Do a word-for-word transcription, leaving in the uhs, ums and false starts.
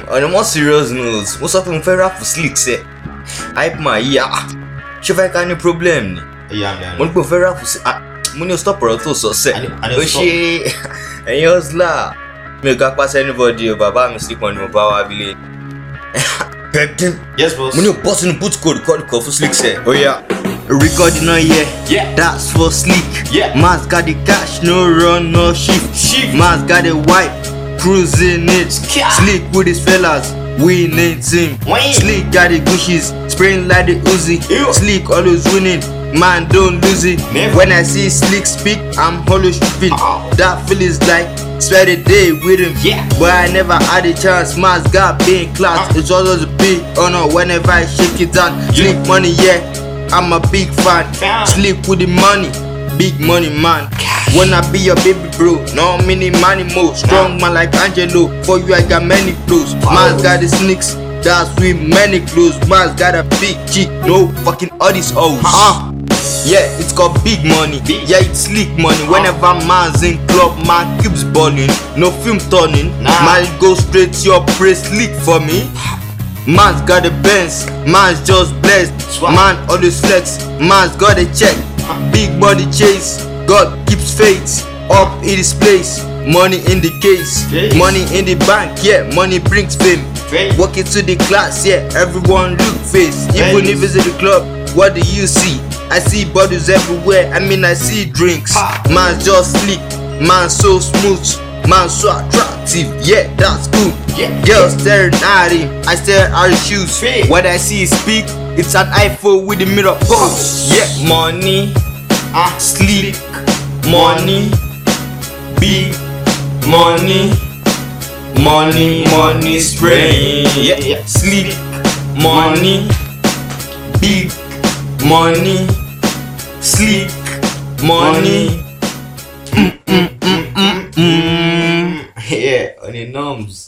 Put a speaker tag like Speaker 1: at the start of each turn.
Speaker 1: On a more serious note, what's up in Ferra for slick say? Hype my yeah. She find any problem ni?
Speaker 2: Yeah, man.
Speaker 1: Mon go Ferra for ah, mon stop or to so say. O she and yours la. Me go pass anybody o baba me sleep on my power village.
Speaker 2: Yes, boss.
Speaker 1: Mon you boss in boot code call for slick say. Oh yeah. Recording on yeah,
Speaker 2: yeah,
Speaker 1: that's for slick.
Speaker 2: Yeah,
Speaker 1: man's got the cash, no run, no shift.
Speaker 2: Shift.
Speaker 1: Man's got the white, cruising it. Slick with his fellas, winning team.
Speaker 2: Win.
Speaker 1: Slick got the Gucci's, spraying like the Uzi. Ew. Slick always winning, man don't lose it.
Speaker 2: Never.
Speaker 1: When I see Slick speak, I'm always tripping. Oh. That feels like spend the day with him.
Speaker 2: Yeah,
Speaker 1: but I never had a chance. Man's got being class. Uh. It's always a big honor whenever I shake it down. Yeah. Slick money, yeah. I'm a big fan. Damn. Sleep with the money, big money man. Cash. Wanna be your baby bro, no mini money more. Strong man like Angelo, for you I got many clothes. Oh. Man's got the sneaks, that's with many clothes. Man's got a big chick, no fucking all these hoes. Huh? Yeah, it's got big money. Big. Yeah, it's slick money. Whenever man's in club, man keeps balling. No film turning. Nah. Man go straight to your praise slick for me. Man's got the Benz, man's just blessed. Swag. Man always flex, man's got a check. Big body chase, God keeps faith. Up in his place, money in the case. Yes. Money in the bank, yeah, money brings fame. Yes. Walk into the class, yeah, everyone look face. Yes. Even if it's in the club, what do you see? I see bodies everywhere, I mean I see drinks. Ha. Man's just slick, man's so smooth. Man so attractive, yeah, that's good. Yeah, girls staring at him, I stare at his shoes. Hey. What I see is speak, it's an iPhone with the mirror pose. Yeah, money, ah, sleek, money, big, money, money, money spraying. Yeah, yeah, sleek, money, big, money, sleek, money. Mm, mm, mm, mm, mm. Yeah, on the norms.